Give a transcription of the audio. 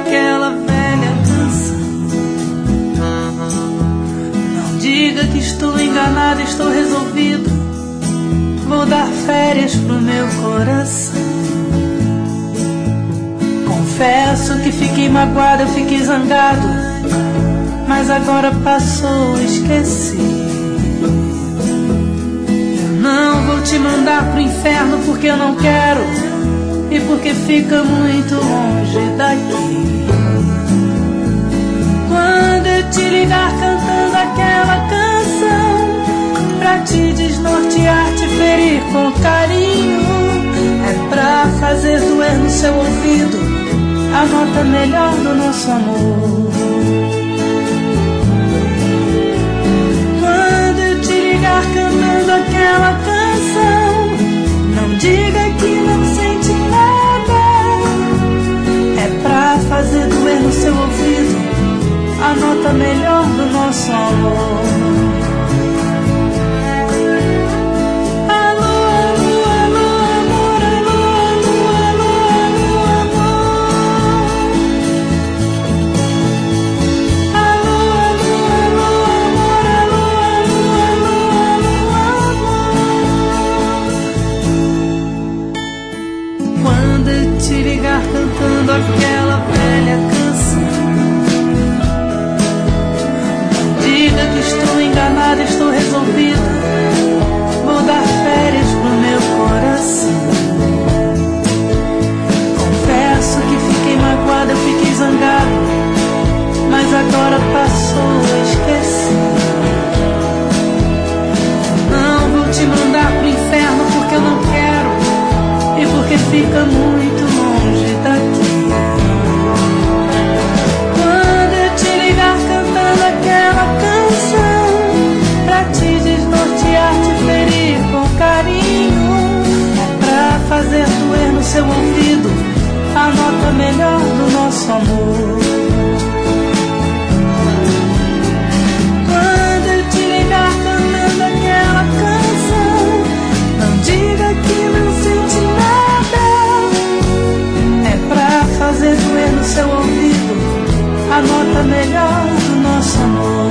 aquela velha canção. Não diga que estou enganado, estou resolvido. Vou dar férias pro meu coração. Confesso que fiquei magoado, eu fiquei zangado, mas agora passou, esqueci. Eu não vou te mandar pro inferno porque eu não quero e porque fica muito longe daqui. Quando eu te ligar cantando aquela canção, pra te desnortear, te ferir com carinho, é pra fazer doer no seu ouvido a nota melhor do nosso amor. Quando eu te ligar cantando aquela canção, não diga que não sente nada, é pra fazer doer no seu ouvido a nota melhor do nosso amor. Te ligar cantando aquela velha canção, diga que estou enganado, estou resolvido. Vou dar férias pro meu coração. Confesso que fiquei magoado, eu fiquei zangado, mas agora passou, esqueci. Não vou te mandar pro inferno porque eu não quero e porque fica muito longe daqui. Quando eu te ligar cantando aquela canção, pra te desnortear, te ferir com carinho, é pra fazer doer no seu ouvido a nota melhor do nosso amor. Quando eu te ligar cantando aquela canção, não diga que não sente nada, é pra fazer doer no seu ouvido a nota melhor do nosso amor.